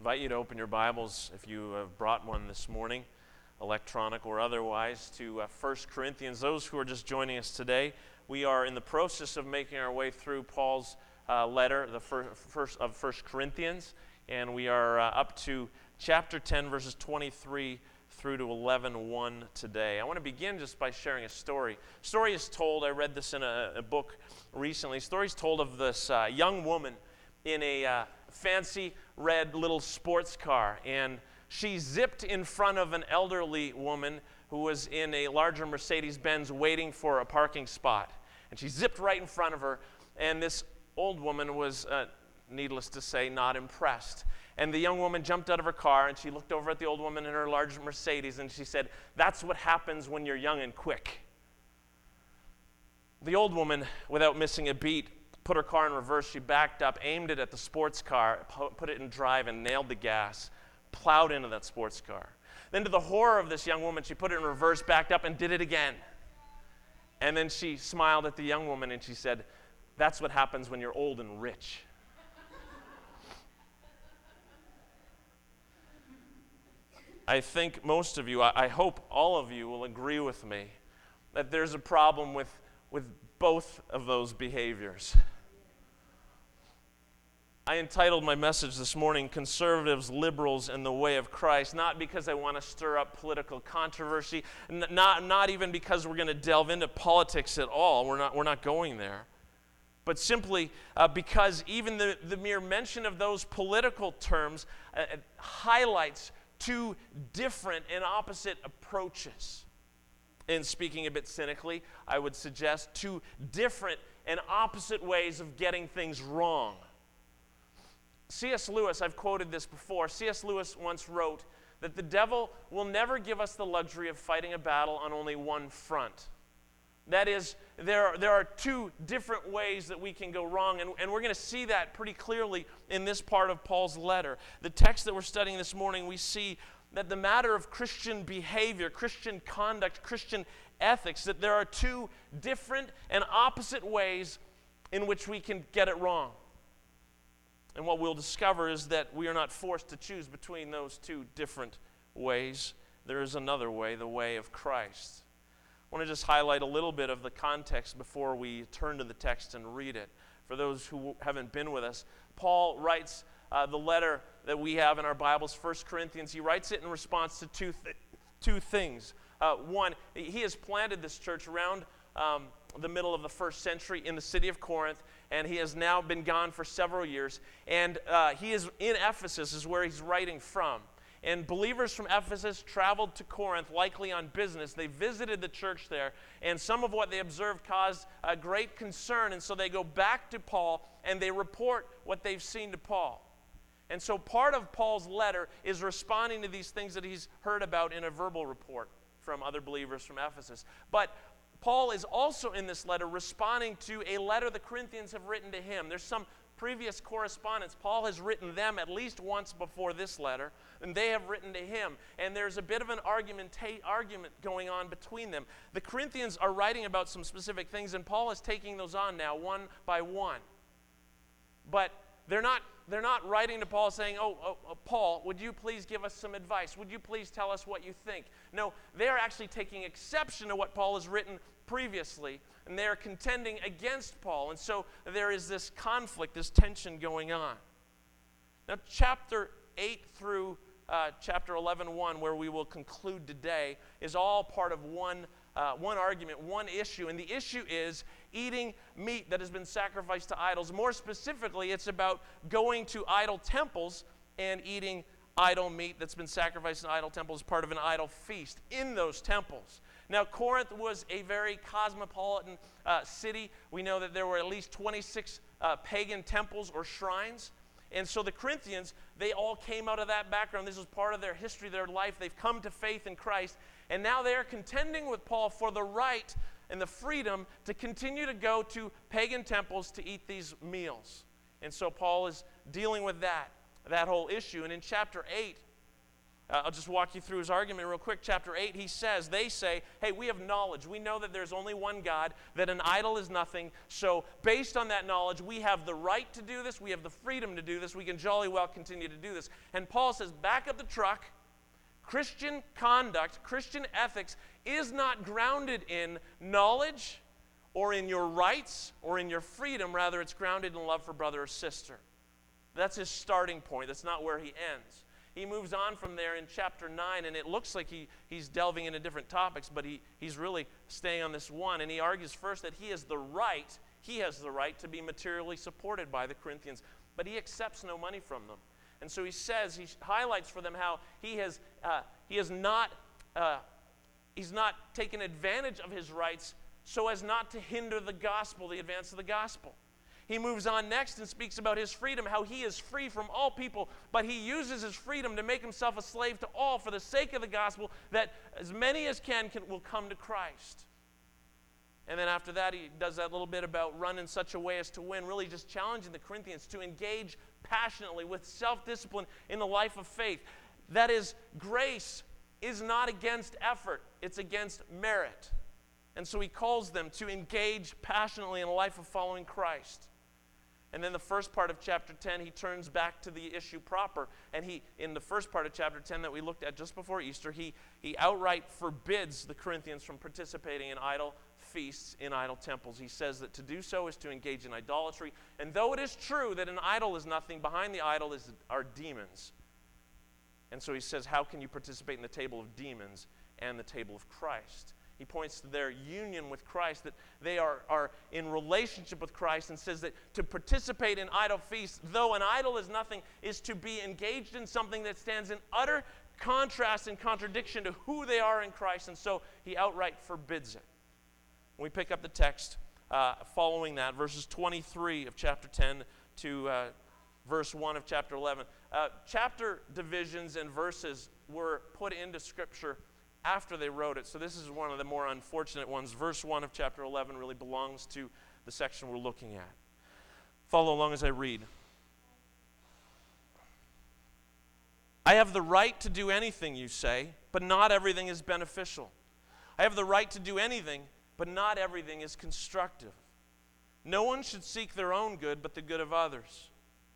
invite you to open your Bibles, if you have brought one this morning, electronic or otherwise, to 1 Corinthians. Those who are just joining us today, we are in the process of making our way through Paul's letter, the first of 1 Corinthians, and we are up to chapter 10, verses 23 through to 11:1 today. I want to begin just by sharing a story. Story is told, I read this in a book recently, story is told of this young woman in a fancy red little sports car, and she zipped in front of an elderly woman who was in a larger Mercedes-Benz waiting for a parking spot. And she zipped right in front of her, and this old woman was, needless to say, not impressed. And the young woman jumped out of her car, and she looked over at the old woman in her large Mercedes, and she said, "That's what happens when you're young and quick." The old woman, without missing a beat, put her car in reverse. She backed up, aimed it at the sports car, put it in drive, and nailed the gas, plowed into that sports car. Then, to the horror of this young woman, she put it in reverse, backed up, and did it again. And then she smiled at the young woman, and she said, "That's what happens when you're old and rich." I think most of you, I hope all of you will agree with me that there's a problem with both of those behaviors. I entitled my message this morning, Conservatives, Liberals, and the Way of Christ, not because I want to stir up political controversy, not even because we're going to delve into politics at all. We're not going there. But simply because even the mere mention of those political terms highlights two different and opposite approaches. And speaking a bit cynically, I would suggest two different and opposite ways of getting things wrong. C.S. Lewis, I've quoted this before, C.S. Lewis once wrote that the devil will never give us the luxury of fighting a battle on only one front. That is, there are two different ways that we can go wrong, and we're going to see that pretty clearly in this part of Paul's letter. The text that we're studying this morning, we see that the matter of Christian behavior, Christian conduct, Christian ethics, that there are two different and opposite ways in which we can get it wrong. And what we'll discover is that we are not forced to choose between those two different ways. There is another way, the way of Christ. I want to just highlight a little bit of the context before we turn to the text and read it. For those who haven't been with us, Paul writes the letter that we have in our Bibles, 1 Corinthians. He writes it in response to two things. One, he has planted this church around the middle of the first century in the city of Corinth, and he has now been gone for several years. And he is in Ephesus, is where he's writing from. And believers from Ephesus traveled to Corinth, likely on business. They visited the church there, and some of what they observed caused a great concern. And so they go back to Paul, and they report what they've seen to Paul. And so part of Paul's letter is responding to these things that he's heard about in a verbal report from other believers from Ephesus. But Paul is also in this letter responding to a letter the Corinthians have written to him. There's some previous correspondence. Paul has written them at least once before this letter, and they have written to him. And there's a bit of an argument going on between them. The Corinthians are writing about some specific things, and Paul is taking those on now one by one. But they're not writing to Paul saying, Paul, would you please give us some advice? Would you please tell us what you think? No, they're actually taking exception to what Paul has written previously, and they're contending against Paul. And so there is this conflict, this tension going on. Now, chapter 8 through chapter 11:1, where we will conclude today, is all part of one argument, one issue. And the issue is eating meat that has been sacrificed to idols. More specifically, it's about going to idol temples and eating idol meat that's been sacrificed in idol temples as part of an idol feast in those temples. Now, Corinth was a very cosmopolitan city. We know that there were at least 26 pagan temples or shrines. And so the Corinthians, they all came out of that background. This was part of their history, their life. They've come to faith in Christ. And now they are contending with Paul for the right and the freedom to continue to go to pagan temples to eat these meals. And so Paul is dealing with that whole issue. And in chapter 8, I'll just walk you through his argument real quick. Chapter 8, they say, hey, we have knowledge. We know that there's only one God, that an idol is nothing. So based on that knowledge, we have the right to do this. We have the freedom to do this. We can jolly well continue to do this. And Paul says, back up the truck. Christian conduct, Christian ethics is not grounded in knowledge or in your rights or in your freedom. Rather, it's grounded in love for brother or sister. That's his starting point. That's not where he ends. He moves on from there in chapter 9, and it looks like he's delving into different topics, but he's really staying on this one. And he argues first that he has the right to be materially supported by the Corinthians, but he accepts no money from them. And so he highlights for them how he's not taken advantage of his rights so as not to hinder the gospel, the advance of the gospel. He moves on next and speaks about his freedom, how he is free from all people, but he uses his freedom to make himself a slave to all for the sake of the gospel, that as many as will come to Christ. And then after that, he does that little bit about run in such a way as to win, really just challenging the Corinthians to engage passionately with self-discipline in the life of faith. That is, grace is not against effort, it's against merit. And so he calls them to engage passionately in a life of following Christ. And then the first part of chapter 10, he turns back to the issue proper. And in the first part of chapter 10 that we looked at just before Easter, he outright forbids the Corinthians from participating in idol feasts, in idol temples. He says that to do so is to engage in idolatry. And though it is true that an idol is nothing, behind the idol are demons. And so he says, how can you participate in the table of demons and the table of Christ? He points to their union with Christ, that they are in relationship with Christ, and says that to participate in idol feasts, though an idol is nothing, is to be engaged in something that stands in utter contrast and contradiction to who they are in Christ, and so he outright forbids it. When we pick up the text following that, verses 23 of chapter 10 to verse 1 of chapter 11. Chapter divisions and verses were put into Scripture after they wrote it. So this is one of the more unfortunate ones. Verse 1 of chapter 11 really belongs to the section we're looking at. Follow along as I read. I have the right to do anything, you say, but not everything is beneficial. I have the right to do anything, but not everything is constructive. No one should seek their own good, but the good of others.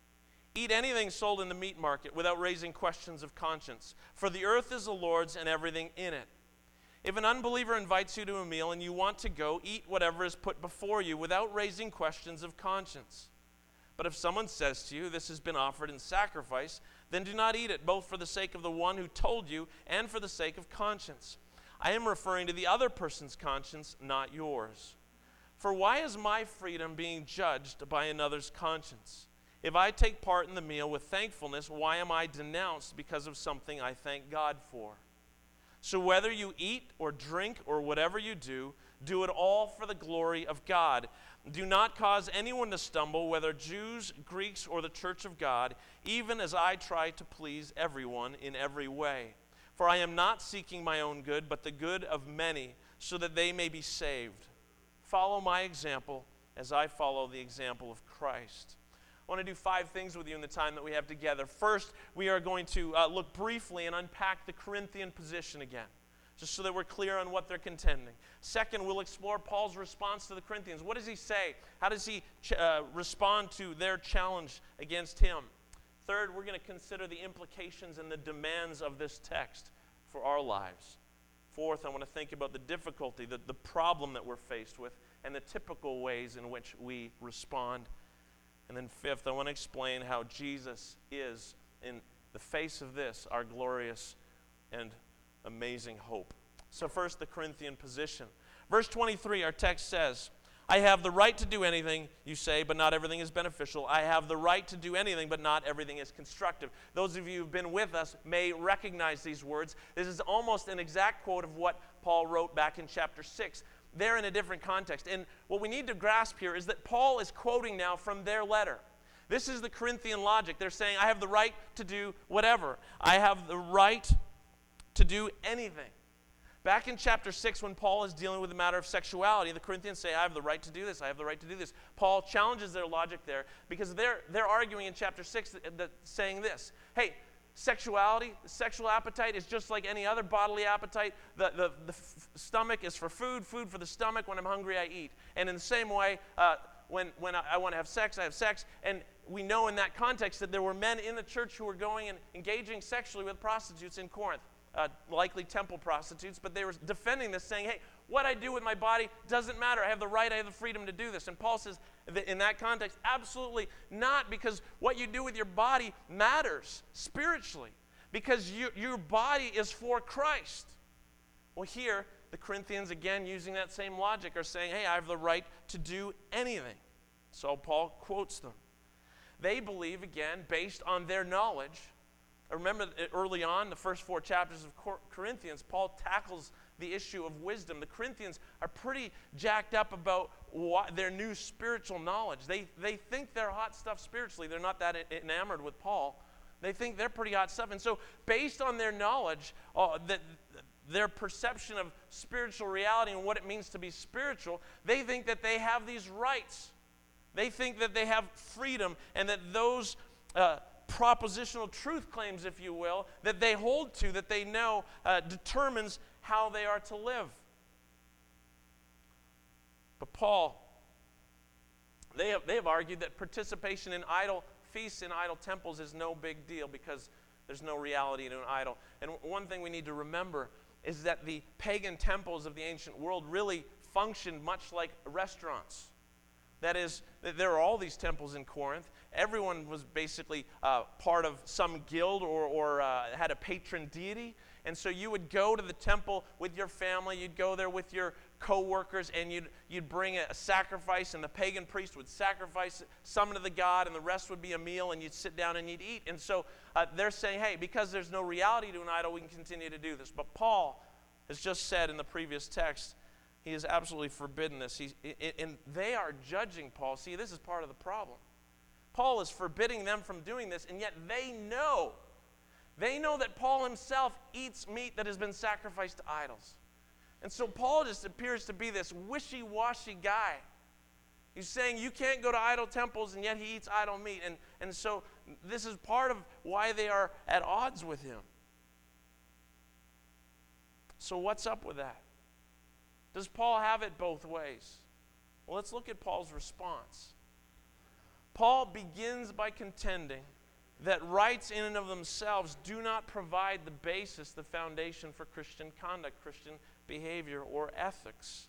Eat anything sold in the meat market without raising questions of conscience, for the earth is the Lord's and everything in it. If an unbeliever invites you to a meal and you want to go, eat whatever is put before you without raising questions of conscience. But if someone says to you, this has been offered in sacrifice, then do not eat it, both for the sake of the one who told you and for the sake of conscience. I am referring to the other person's conscience, not yours. For why is my freedom being judged by another's conscience? If I take part in the meal with thankfulness, why am I denounced because of something I thank God for? So whether you eat or drink or whatever you do, do it all for the glory of God. Do not cause anyone to stumble, whether Jews, Greeks, or the church of God, even as I try to please everyone in every way. For I am not seeking my own good, but the good of many, so that they may be saved. Follow my example as I follow the example of Christ. I want to do 5 things with you in the time that we have together. First, we are going to look briefly and unpack the Corinthian position again, just so that we're clear on what they're contending. Second, we'll explore Paul's response to the Corinthians. What does he say? How does he respond to their challenge against him? Third, we're going to consider the implications and the demands of this text for our lives. Fourth, I want to think about the difficulty, the problem that we're faced with, and the typical ways in which we respond. And then fifth, I want to explain how Jesus is, in the face of this, our glorious and amazing hope. So first, the Corinthian position. Verse 23, our text says, I have the right to do anything, you say, but not everything is beneficial. I have the right to do anything, but not everything is constructive. Those of you who've been with us may recognize these words. This is almost an exact quote of what Paul wrote back in chapter 6. They're in a different context. And what we need to grasp here is that Paul is quoting now from their letter. This is the Corinthian logic. They're saying, I have the right to do whatever. I have the right to do anything. Back in chapter 6, when Paul is dealing with the matter of sexuality, the Corinthians say, I have the right to do this, I have the right to do this. Paul challenges their logic there because they're arguing in chapter 6 saying this, hey, Sexuality, the sexual appetite is just like any other bodily appetite. The stomach is for food, food for the stomach. When I'm hungry, I eat. And in the same way, when I want to have sex, I have sex. And we know in that context that there were men in the church who were going and engaging sexually with prostitutes in Corinth, likely temple prostitutes, but they were defending this, saying, hey, what I do with my body doesn't matter. I have the right, I have the freedom to do this. And Paul says that in that context, absolutely not, because what you do with your body matters spiritually, because your body is for Christ. Well, here, the Corinthians, again, using that same logic, are saying, hey, I have the right to do anything. So Paul quotes them. They believe, again, based on their knowledge. Remember early on, the first 4 chapters of Corinthians, Paul tackles the issue of wisdom. The Corinthians are pretty jacked up about their new spiritual knowledge. They think they're hot stuff spiritually. They're not that enamored with Paul. They think they're pretty hot stuff. And so based on their knowledge, their perception of spiritual reality and what it means to be spiritual, they think that they have these rights. They think that they have freedom, and that those propositional truth claims, if you will, that they hold to, that they know, determines how they are to live. But Paul, they have argued that participation in idol feasts in idol temples is no big deal because there's no reality in an idol. And one thing we need to remember is that the pagan temples of the ancient world really functioned much like restaurants. That is, there are all these temples in Corinth. Everyone was basically part of some guild or had a patron deity. And so you would go to the temple with your family. You'd go there with your co-workers, and you'd bring a sacrifice, and the pagan priest would sacrifice some to the god, and the rest would be a meal, and you'd sit down and you'd eat. And so they're saying, hey, because there's no reality to an idol, we can continue to do this. But Paul has just said in the previous text, he has absolutely forbidden this. And they are judging Paul. See, this is part of the problem. Paul is forbidding them from doing this, and yet they know. They know that Paul himself eats meat that has been sacrificed to idols. And so Paul just appears to be this wishy-washy guy. He's saying you can't go to idol temples, and yet he eats idol meat. And so this is part of why they are at odds with him. So what's up with that? Does Paul have it both ways? Well, let's look at Paul's response. Paul begins by contending that rights in and of themselves do not provide the basis, the foundation for Christian conduct, Christian behavior, or ethics.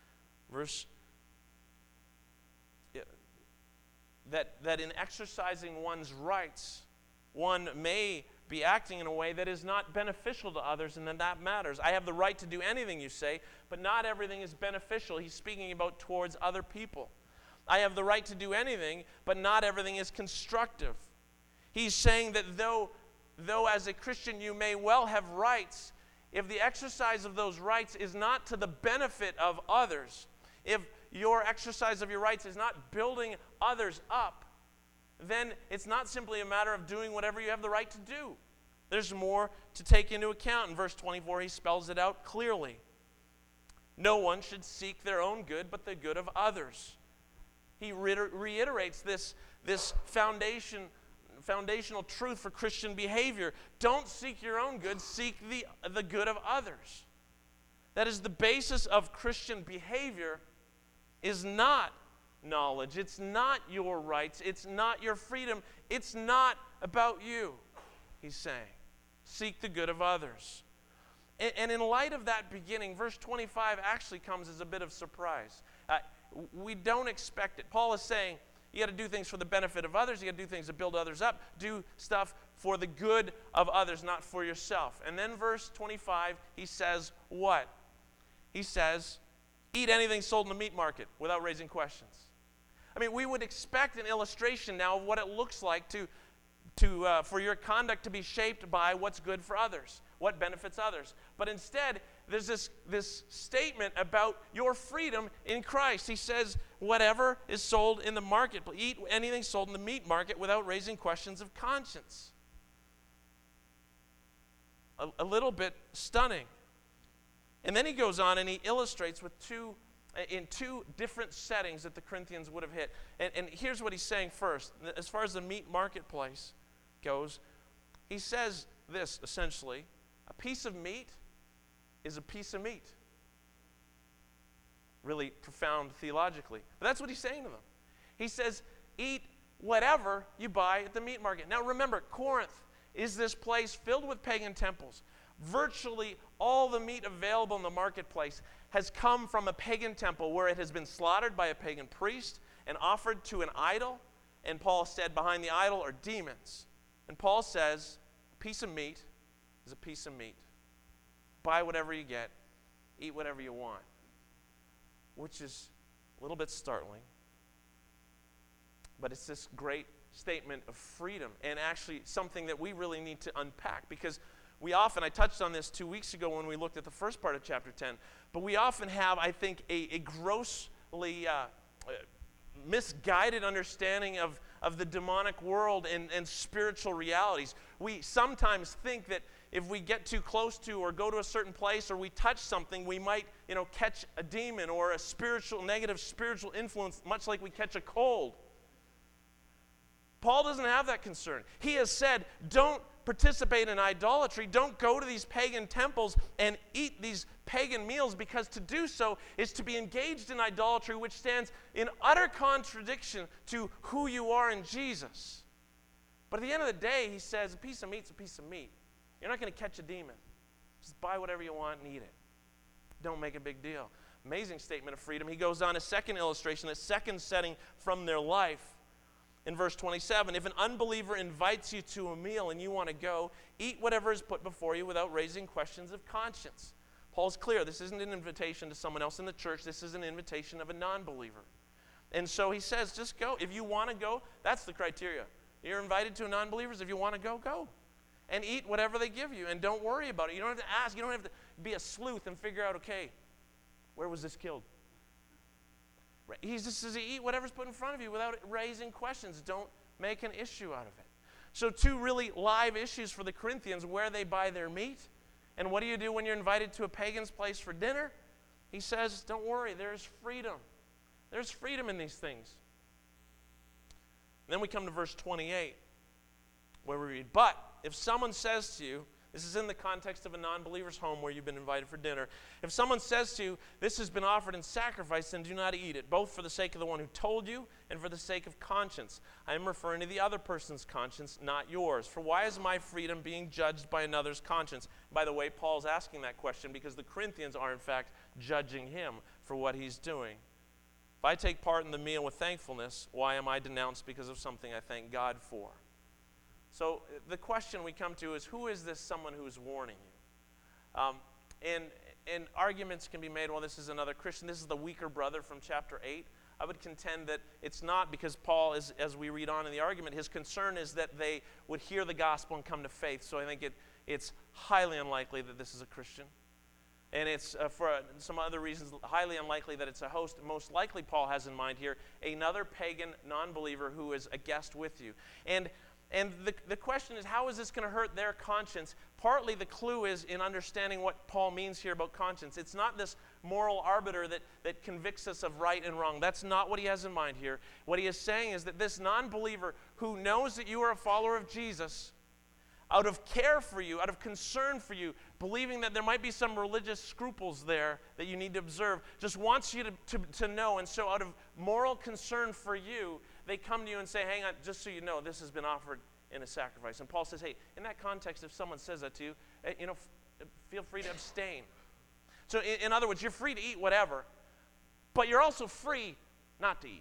That in exercising one's rights, one may be acting in a way that is not beneficial to others, and then that matters. I have the right to do anything, you say, but not everything is beneficial. He's speaking about towards other people. I have the right to do anything, but not everything is constructive. He's saying that though as a Christian you may well have rights, if the exercise of those rights is not to the benefit of others, if your exercise of your rights is not building others up, then it's not simply a matter of doing whatever you have the right to do. There's more to take into account. In verse 24, he spells it out clearly. No one should seek their own good, but the good of others. He reiterates this foundational truth for Christian behavior. Don't seek your own good, seek the good of others. That is the basis of Christian behavior, is not knowledge. It's not your rights. It's not your freedom. It's not about you, he's saying. Seek the good of others. And in light of that beginning, verse 25 actually comes as a bit of surprise. We don't expect it. Paul is saying, you got to do things for the benefit of others. You got to do things to build others up. Do stuff for the good of others, not for yourself. And then verse 25, he says what? He says, eat anything sold in the meat market without raising questions. I mean, we would expect an illustration now of what it looks like for your conduct to be shaped by what's good for others, what benefits others. But instead, there's this statement about your freedom in Christ. He says, whatever is sold in the market, eat anything sold in the meat market without raising questions of conscience. A little bit stunning. And then he goes on and he illustrates in two different settings that the Corinthians would have hit. And here's what he's saying first. As far as the meat marketplace goes, he says this essentially: a piece of meat is a piece of meat. Really profound theologically. But that's what he's saying to them. He says, eat whatever you buy at the meat market. Now remember, Corinth is this place filled with pagan temples. Virtually all the meat available in the marketplace has come from a pagan temple where it has been slaughtered by a pagan priest and offered to an idol. And Paul said behind the idol are demons. And Paul says, a piece of meat is a piece of meat. Buy whatever you get, eat whatever you want. Which is a little bit startling. But it's this great statement of freedom, and actually something that we really need to unpack, because we often, I touched on this 2 weeks ago when we looked at the first part of chapter 10, but we often have, I think, a grossly misguided understanding of the demonic world and spiritual realities. We sometimes think that if we get too close to or go to a certain place or we touch something, we might, catch a demon or a negative spiritual influence, much like we catch a cold. Paul doesn't have that concern. He has said, don't participate in idolatry. Don't go to these pagan temples and eat these pagan meals, because to do so is to be engaged in idolatry, which stands in utter contradiction to who you are in Jesus. But at the end of the day, he says, a piece of meat's a piece of meat. You're not going to catch a demon. Just buy whatever you want and eat it. Don't make a big deal. Amazing statement of freedom. He goes on a second illustration, a second setting from their life. In verse 27, if an unbeliever invites you to a meal and you want to go, eat whatever is put before you without raising questions of conscience. Paul's clear. This isn't an invitation to someone else in the church. This is an invitation of a non-believer. And so he says, just go. If you want to go, that's the criteria. You're invited to non-believers. If you want to go, go. And eat whatever they give you. And don't worry about it. You don't have to ask. You don't have to be a sleuth and figure out, okay, where was this killed? He just says, eat whatever's put in front of you without raising questions. Don't make an issue out of it. So two really live issues for the Corinthians: where they buy their meat, and what do you do when you're invited to a pagan's place for dinner? He says, don't worry, there's freedom. There's freedom in these things. And then we come to verse 28, where we read, but if someone says to you, this is in the context of a non-believer's home where you've been invited for dinner. If someone says to you, this has been offered in sacrifice, then do not eat it, both for the sake of the one who told you and for the sake of conscience. I am referring to the other person's conscience, not yours. For why is my freedom being judged by another's conscience? By the way, Paul's asking that question because the Corinthians are, in fact, judging him for what he's doing. If I take part in the meal with thankfulness, why am I denounced because of something I thank God for? So the question we come to is, who is this someone who is warning you? And arguments can be made, well, this is another Christian. This is the weaker brother from chapter 8. I would contend that it's not, because Paul, as we read on in the argument, his concern is that they would hear the gospel and come to faith. So I think it's highly unlikely that this is a Christian. And it's, for some other reasons, highly unlikely that it's a host. Most likely, Paul has in mind here another pagan non-believer who is a guest with you. And the question is, how is this going to hurt their conscience? Partly the clue is in understanding what Paul means here about conscience. It's not this moral arbiter that convicts us of right and wrong. That's not what he has in mind here. What he is saying is that this non-believer who knows that you are a follower of Jesus, out of care for you, out of concern for you, believing that there might be some religious scruples there that you need to observe, just wants you to know. And so out of moral concern for you, they come to you and say, hang on, just so you know, this has been offered in a sacrifice. And Paul says, hey, in that context, if someone says that to you, feel free to abstain. So in other words, you're free to eat whatever, but you're also free not to eat.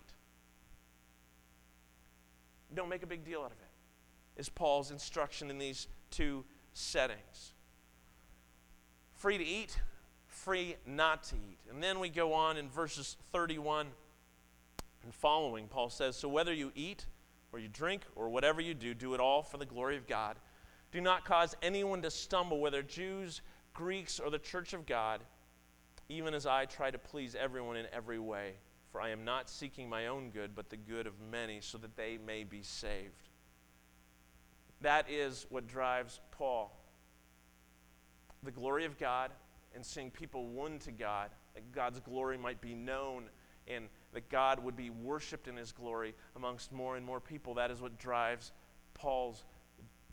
Don't make a big deal out of it, is Paul's instruction in these two settings. Free to eat, free not to eat. And then we go on in verses 31 and following. Paul says, so whether you eat or you drink or whatever you do, do it all for the glory of God. Do not cause anyone to stumble, whether Jews, Greeks, or the church of God, even as I try to please everyone in every way. For I am not seeking my own good, but the good of many, so that they may be saved. That is what drives Paul. The glory of God and seeing people won to God, that God's glory might be known and that God would be worshiped in his glory amongst more and more people. That is what drives Paul's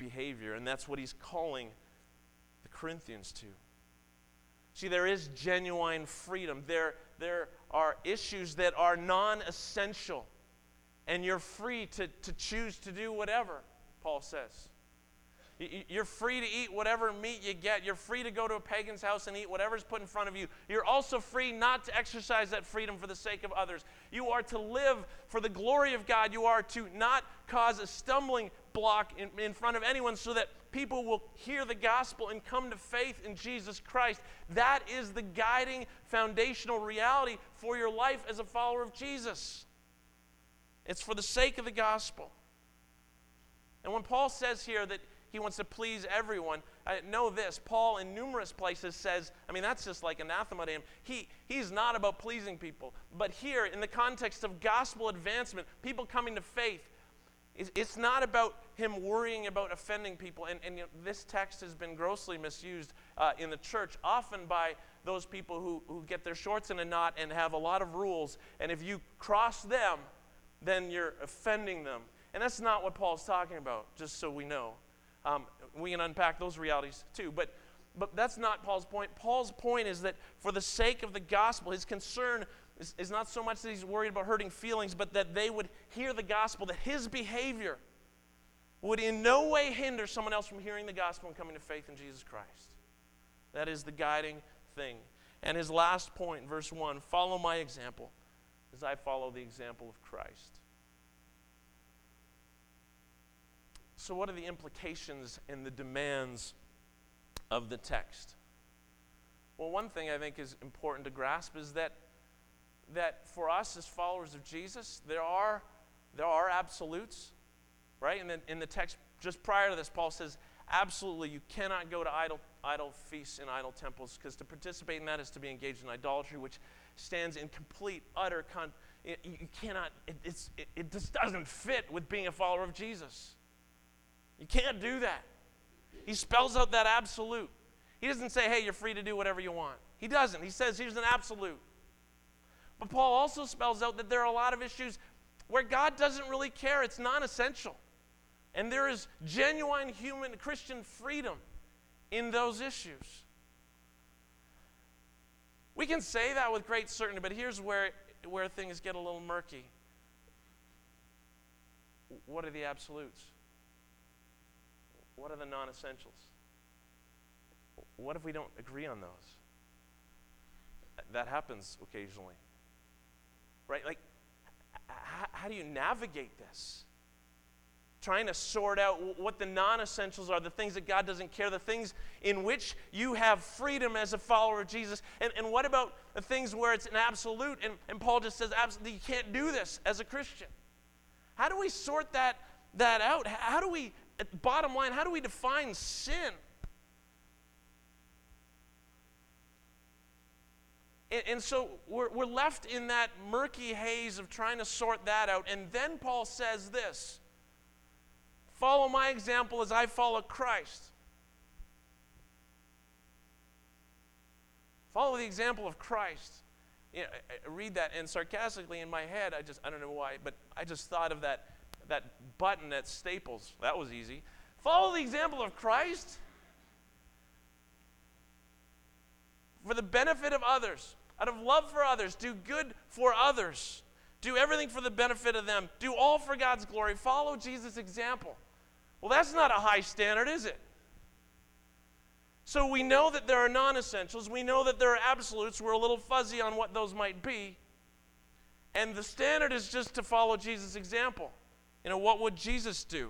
behavior, and that's what he's calling the Corinthians to. See, there is genuine freedom. There are issues that are non-essential, and you're free to choose to do whatever, Paul says. You're free to eat whatever meat you get. You're free to go to a pagan's house and eat whatever's put in front of you. You're also free not to exercise that freedom for the sake of others. You are to live for the glory of God. You are to not cause a stumbling block in front of anyone so that people will hear the gospel and come to faith in Jesus Christ. That is the guiding foundational reality for your life as a follower of Jesus. It's for the sake of the gospel. And when Paul says here that he wants to please everyone, know this, Paul in numerous places says, that's just like anathema to him. He's not about pleasing people. But here, in the context of gospel advancement, people coming to faith, it's not about him worrying about offending people. And this text has been grossly misused in the church, often by those people who get their shorts in a knot and have a lot of rules. And if you cross them, then you're offending them. And that's not what Paul's talking about, just so we know. We can unpack those realities too. But that's not Paul's point. Paul's point is that for the sake of the gospel, his concern is not so much that he's worried about hurting feelings, but that they would hear the gospel, that his behavior would in no way hinder someone else from hearing the gospel and coming to faith in Jesus Christ. That is the guiding thing. And his last point, verse 1, follow my example as I follow the example of Christ. So what are the implications and the demands of the text? Well, one thing I think is important to grasp is that for us as followers of Jesus, there are absolutes, right? And then in the text just prior to this, Paul says, absolutely, you cannot go to idol feasts and idol temples, because to participate in that is to be engaged in idolatry, which stands in complete, utter you cannot, it just doesn't fit with being a follower of Jesus. You can't do that. He spells out that absolute. He doesn't say, hey, you're free to do whatever you want. He doesn't. He says, here's an absolute. But Paul also spells out that there are a lot of issues where God doesn't really care. It's non-essential. And there is genuine human Christian freedom in those issues. We can say that with great certainty, but here's where things get a little murky. What are the absolutes? What are the non-essentials? What if we don't agree on those? That happens occasionally. Right? Like, how do you navigate this? Trying to sort out what the non-essentials are, the things that God doesn't care, the things in which you have freedom as a follower of Jesus. And what about the things where it's an absolute, and Paul just says, absolutely, you can't do this as a Christian? How do we sort that out? How do we, bottom line, how do we define sin? And so we're left in that murky haze of trying to sort that out. And then Paul says this, follow my example as I follow Christ. Follow the example of Christ. You know, I read that, and sarcastically in my head, I don't know why, but I just thought of that button at Staples. That was easy. Follow the example of Christ for the benefit of others. Out of love for others, do good for others. Do everything for the benefit of them. Do all for God's glory. Follow Jesus' example. Well, that's not a high standard, is it? So we know that there are non-essentials. We know that there are absolutes. We're a little fuzzy on what those might be. And the standard is just to follow Jesus' example. You know, what would Jesus do?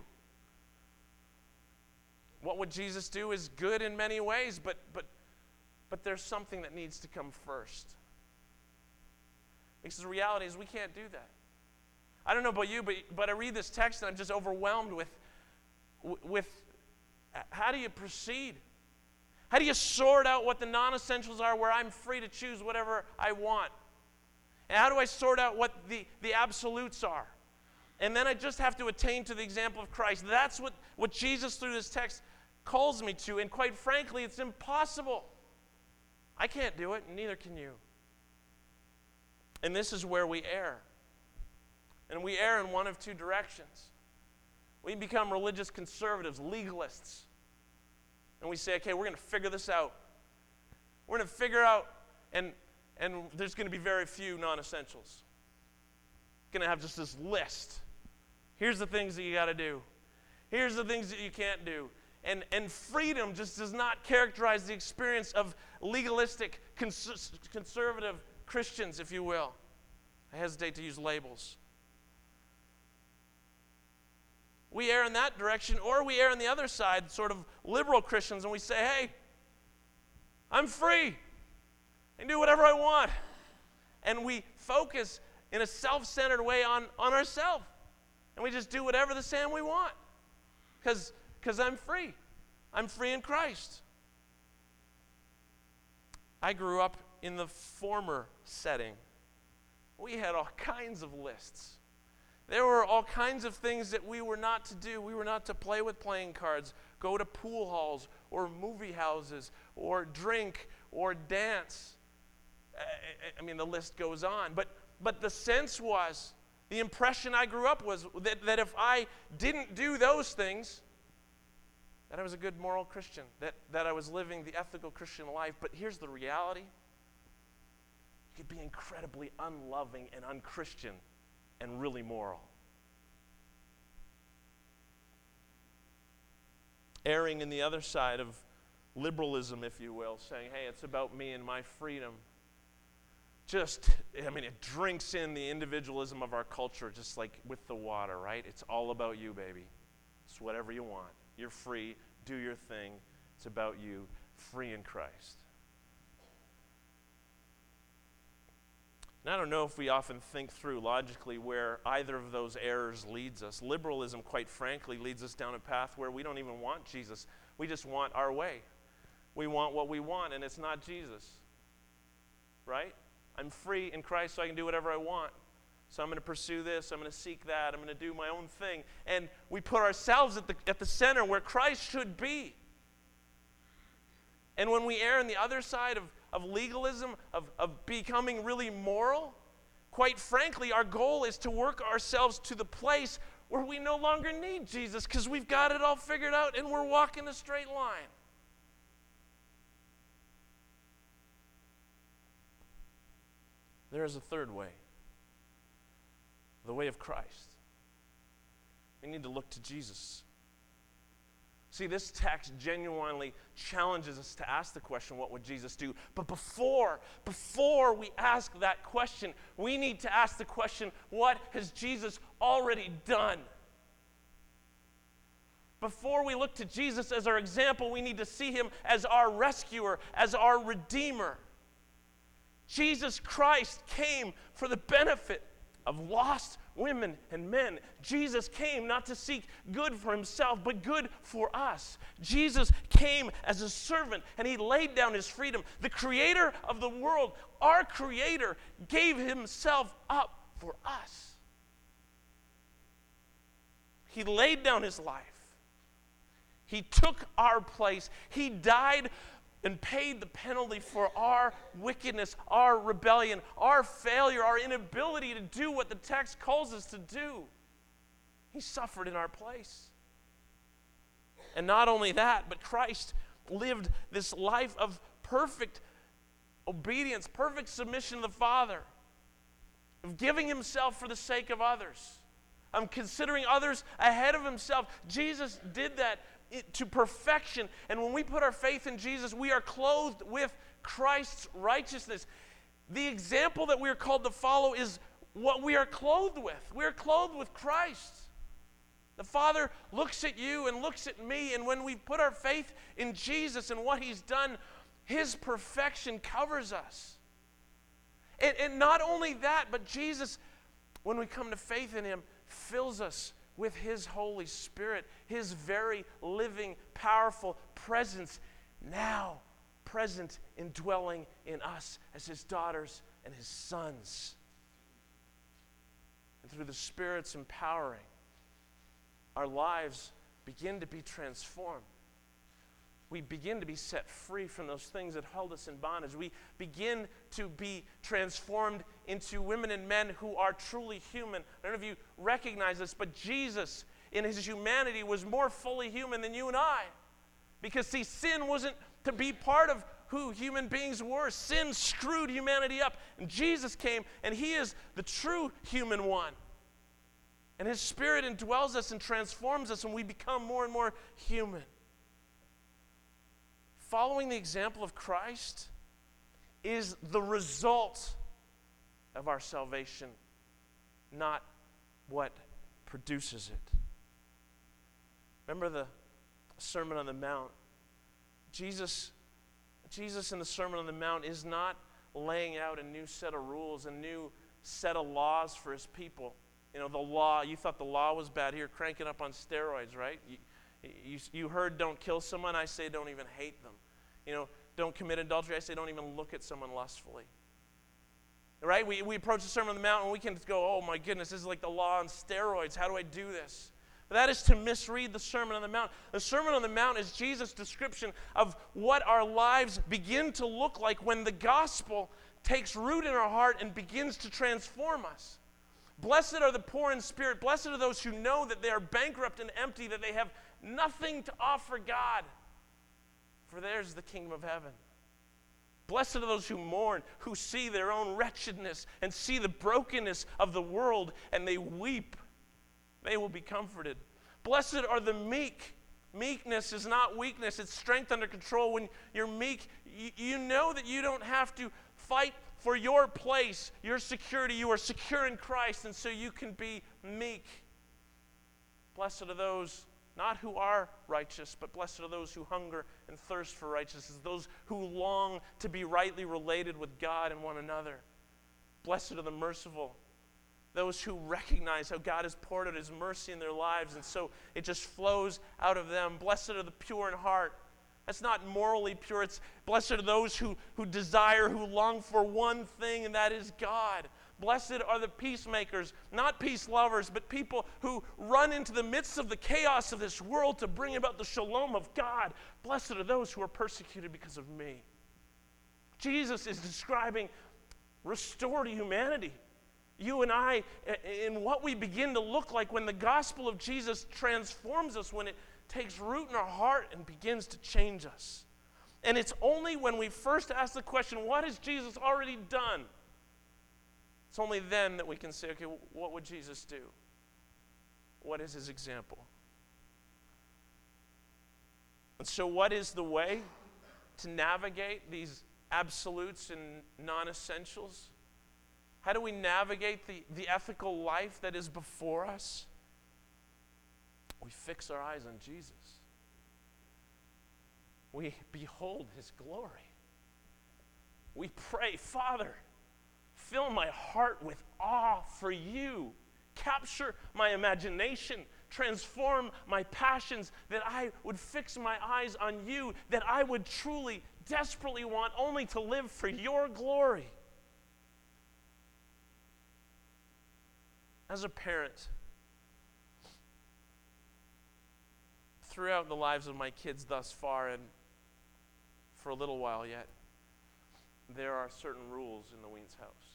What would Jesus do is good in many ways, but there's something that needs to come first. Because the reality is we can't do that. I don't know about you, but I read this text and I'm just overwhelmed with how do you proceed? How do you sort out what the non-essentials are where I'm free to choose whatever I want? And how do I sort out what the absolutes are? And then I just have to attain to the example of Christ. That's what Jesus through this text calls me to. And quite frankly, it's impossible. I can't do it, and neither can you. And this is where we err. And we err in one of two directions. We become religious conservatives, legalists. And we say, okay, we're going to figure this out. We're going to figure out, and there's going to be very few non-essentials. Going to have just this list. Here's the things that you got to do. Here's the things that you can't do. And freedom just does not characterize the experience of legalistic, conservative Christians, if you will. I hesitate to use labels. We err in that direction, or we err on the other side, sort of liberal Christians, and we say, hey, I'm free. I can do whatever I want. And we focus in a self-centered way on ourselves. And we just do whatever the Sam we want. Because I'm free. I'm free in Christ. I grew up in the former setting. We had all kinds of lists. There were all kinds of things that we were not to do. We were not to play with playing cards, go to pool halls or movie houses, or drink or dance. I mean, the list goes on. But the sense was, the impression I grew up was that if I didn't do those things, that I was a good moral Christian, that I was living the ethical Christian life. But here's the reality. You could be incredibly unloving and unchristian and really moral. Erring in the other side of liberalism, if you will, saying, hey, it's about me and my freedom. It drinks in the individualism of our culture just like with the water, right? It's all about you, baby. It's whatever you want. You're free. Do your thing. It's about you. Free in Christ. And I don't know if we often think through logically where either of those errors leads us. Liberalism, quite frankly, leads us down a path where we don't even want Jesus. We just want our way. We want what we want, and it's not Jesus. Right? I'm free in Christ, so I can do whatever I want. So I'm going to pursue this. I'm going to seek that. I'm going to do my own thing. And we put ourselves at the center where Christ should be. And when we err on the other side of legalism, of becoming really moral, quite frankly, our goal is to work ourselves to the place where we no longer need Jesus because we've got it all figured out and we're walking a straight line. There is a third way, the way of Christ. We need to look to Jesus. See, this text genuinely challenges us to ask the question, what would Jesus do? But before we ask that question, we need to ask the question, what has Jesus already done? Before we look to Jesus as our example, we need to see him as our rescuer, as our redeemer. Jesus Christ came for the benefit of lost women and men. Jesus came not to seek good for himself, but good for us. Jesus came as a servant, and he laid down his freedom. The creator of the world, our creator, gave himself up for us. He laid down his life. He took our place. He died and paid the penalty for our wickedness, our rebellion, our failure, our inability to do what the text calls us to do. He suffered in our place. And not only that, but Christ lived this life of perfect obedience, perfect submission to the Father, of giving himself for the sake of others, of considering others ahead of himself. Jesus did that to perfection. And when we put our faith in Jesus, we are clothed with Christ's righteousness. The example that we are called to follow is what we are clothed with. We are clothed with Christ. The Father looks at you and looks at me, and when we put our faith in Jesus and what he's done, his perfection covers us. And not only that, but Jesus, when we come to faith in him, fills us with his Holy Spirit, his very living, powerful presence, now present, indwelling in us as his daughters and his sons. And through the Spirit's empowering, our lives begin to be transformed. We begin to be set free from those things that held us in bondage. We begin to be transformed into women and men who are truly human. I don't know if you recognize this, but Jesus in his humanity was more fully human than you and I. Because, see, sin wasn't to be part of who human beings were. Sin screwed humanity up. And Jesus came, and he is the true human one. And his Spirit indwells us and transforms us, and we become more and more human. Following the example of Christ is the result of our salvation, not what produces it. Remember the Sermon on the Mount? Jesus in the Sermon on the Mount is not laying out a new set of rules, a new set of laws for his people. You know, the law, you thought the law was bad. Here, cranking up on steroids, right? You heard don't kill someone. I say don't even hate them. You know, don't commit adultery. I say don't even look at someone lustfully. Right? We approach the Sermon on the Mount and we can go, oh my goodness, this is like the law on steroids. How do I do this? But that is to misread the Sermon on the Mount. The Sermon on the Mount is Jesus' description of what our lives begin to look like when the gospel takes root in our heart and begins to transform us. Blessed are the poor in spirit. Blessed are those who know that they are bankrupt and empty, that they have nothing to offer God. For theirs is the kingdom of heaven. Blessed are those who mourn, who see their own wretchedness and see the brokenness of the world, and they weep. They will be comforted. Blessed are the meek. Meekness is not weakness. It's strength under control. When you're meek, you know that you don't have to fight for your place, your security. You are secure in Christ, and so you can be meek. Blessed are those not who are righteous, but blessed are those who hunger and thirst for righteousness, those who long to be rightly related with God and one another. Blessed are the merciful, those who recognize how God has poured out his mercy in their lives, and so it just flows out of them. Blessed are the pure in heart. That's not morally pure. It's blessed are those who desire, who long for one thing, and that is God. Blessed are the peacemakers, not peace lovers, but people who run into the midst of the chaos of this world to bring about the shalom of God. Blessed are those who are persecuted because of me. Jesus is describing restored humanity. You and I, in what we begin to look like when the gospel of Jesus transforms us, when it takes root in our heart and begins to change us. And it's only when we first ask the question, what has Jesus already done? It's only then that we can say, okay, what would Jesus do? What is his example? And so what is the way to navigate these absolutes and non-essentials? How do we navigate the ethical life that is before us? We fix our eyes on Jesus. We behold his glory. We pray, Father, fill my heart with awe for you. Capture my imagination. Transform my passions, that I would fix my eyes on you, that I would truly, desperately want only to live for your glory. As a parent, throughout the lives of my kids thus far, and for a little while yet, there are certain rules in the Weens house.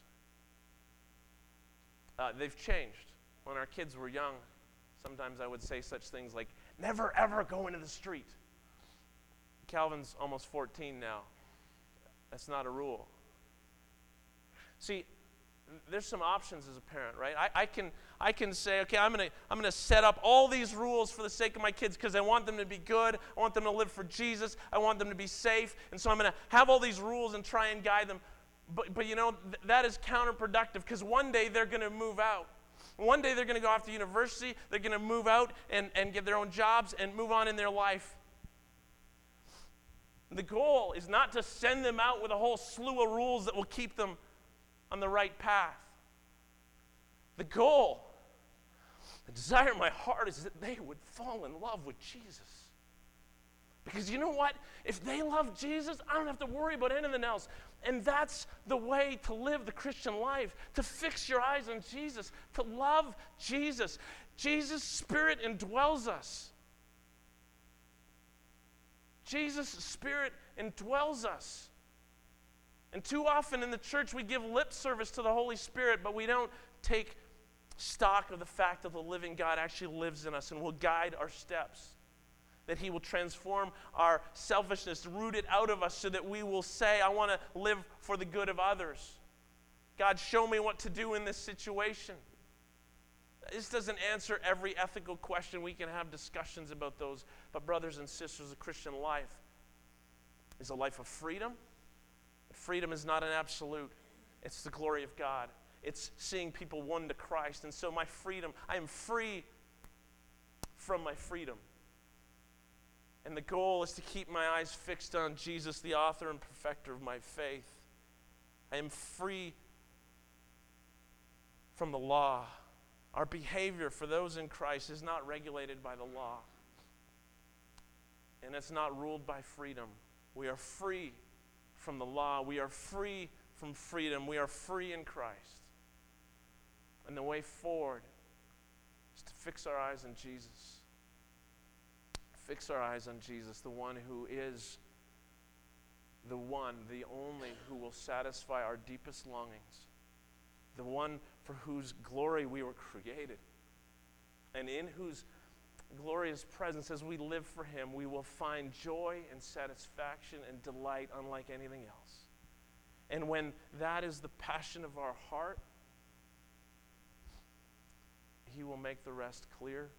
They've changed. When our kids were young, sometimes I would say such things like, never ever go into the street. Calvin's almost 14 now. That's not a rule. See, there's some options as a parent, right? I can say, okay, I'm gonna set up all these rules for the sake of my kids because I want them to be good. I want them to live for Jesus. I want them to be safe. And so I'm gonna have all these rules and try and guide them. But you know, that is counterproductive because one day they're gonna move out. One day they're gonna go off to university. They're gonna move out and get their own jobs and move on in their life. The goal is not to send them out with a whole slew of rules that will keep them on the right path. The goal, the desire in my heart is that they would fall in love with Jesus. Because you know what? If they love Jesus, I don't have to worry about anything else. And that's the way to live the Christian life, to fix your eyes on Jesus, to love Jesus. Jesus' Spirit indwells us. Jesus' Spirit indwells us. And too often in the church we give lip service to the Holy Spirit, but we don't take stock of the fact that the living God actually lives in us and will guide our steps. That he will transform our selfishness, root it out of us so that we will say, I want to live for the good of others. God, show me what to do in this situation. This doesn't answer every ethical question. We can have discussions about those. But brothers and sisters, the Christian life is a life of freedom. Freedom is not an absolute. It's the glory of God. It's seeing people won to Christ. And so my freedom, I am free from my freedom. And the goal is to keep my eyes fixed on Jesus, the author and perfecter of my faith. I am free from the law. Our behavior for those in Christ is not regulated by the law. And it's not ruled by freedom. We are free from the law. We are free from freedom. We are free in Christ. And the way forward is to fix our eyes on Jesus. Fix our eyes on Jesus, the one who is the one, the only who will satisfy our deepest longings. The one for whose glory we were created. And in whose glorious presence, as we live for him, we will find joy and satisfaction and delight unlike anything else. And when that is the passion of our heart, he will make the rest clear.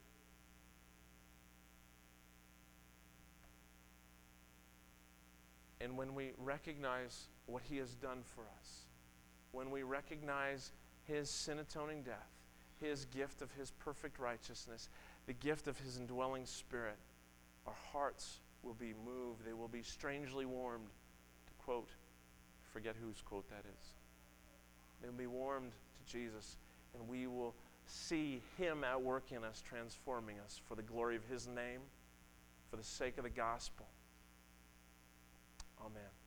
And when we recognize what he has done for us, when we recognize his sin-atoning death, his gift of his perfect righteousness, the gift of his indwelling spirit, our hearts will be moved. They will be strangely warmed, to quote, forget whose quote that is. They'll be warmed to Jesus, and we will see him at work in us, transforming us for the glory of his name, for the sake of the gospel. Amen.